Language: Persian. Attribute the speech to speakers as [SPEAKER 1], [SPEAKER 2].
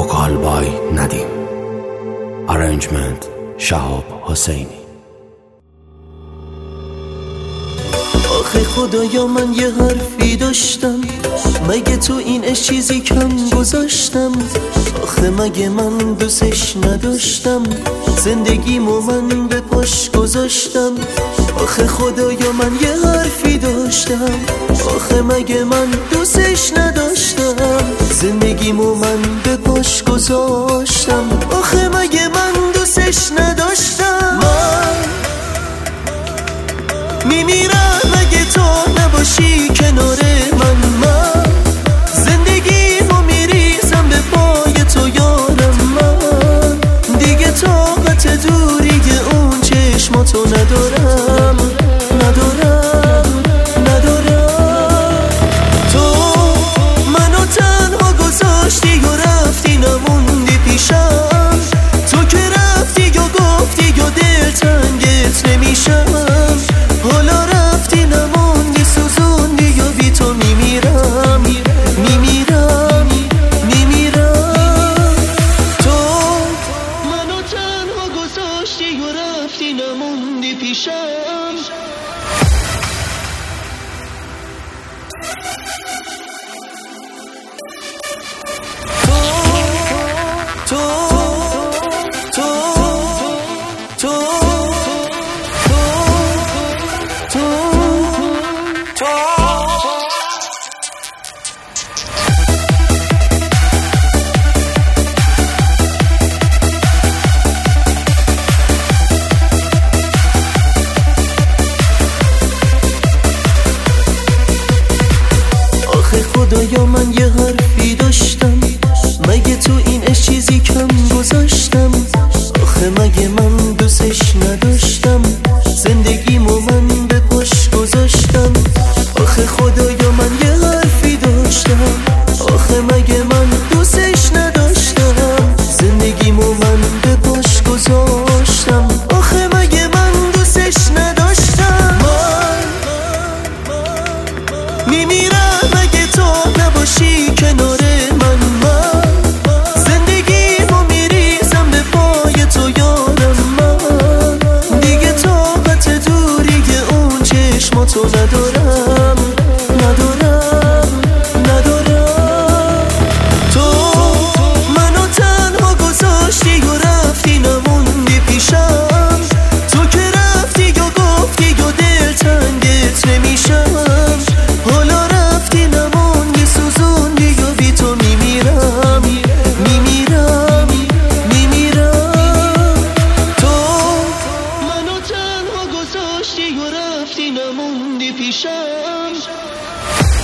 [SPEAKER 1] وکال بای ندیم. ارنجمنت شهاب حسینی.
[SPEAKER 2] آخه خدایا من یه حرفی داشتم، مگه تو این اش چیزی کم گذاشتم؟ آخه مگه من دوستش نداشتم؟ زندگیمو من به پاش گذاشتم. آخه خدایا من یه حرفی داشتم، آخه مگه من دوستش نداشتم؟ زندگیمو من به پاش گذاشتم. آخه مگه من دوستش نداشتم؟ من میمیرم اگه تو نباشی کنار من زندگیمو میریزم به پای تو یارم. من دیگه طاقت دوری اون چشماتو ندارم. تو منو تنها گذاشتی و رفتی نموندی پیشم. تو که رفتی و گفتی و دلتنگت نمیشم. حالا رفتی نموندی سوزوندی و بی تو میمیرم. تو منو تنها گذاشتی و رفتی نموندی پیشم. خدایا من یه حرفی داشتم، مگه تو این اش چیزی کم گذاشتم؟ آخه مگه من دوستش نداشتم؟ زندگیمو من به پاش گذاشتم. آخه خدایا من یه حرفی داشتم، آخه مگه من دوستش نداشتم؟ زندگیمو من به پاش گذاشتم. آخه مگه من دوستش نداشتم؟ من میمیرم اگه تو نباشی کنار من زندگیمو میریزم به پای تو یارم. من دیگه طاقت دوری اون چشماتو ندارم. تو منو تنها گذاشتی و رفتی نموندی پیشم. تو که رفتی و گفتی و دلتنگت نمیشم. حالا رفتی نموندی سوزوندی و بی تو میمیرم. تو منو تنها گذاشتی و رفتی نموندی پیشم.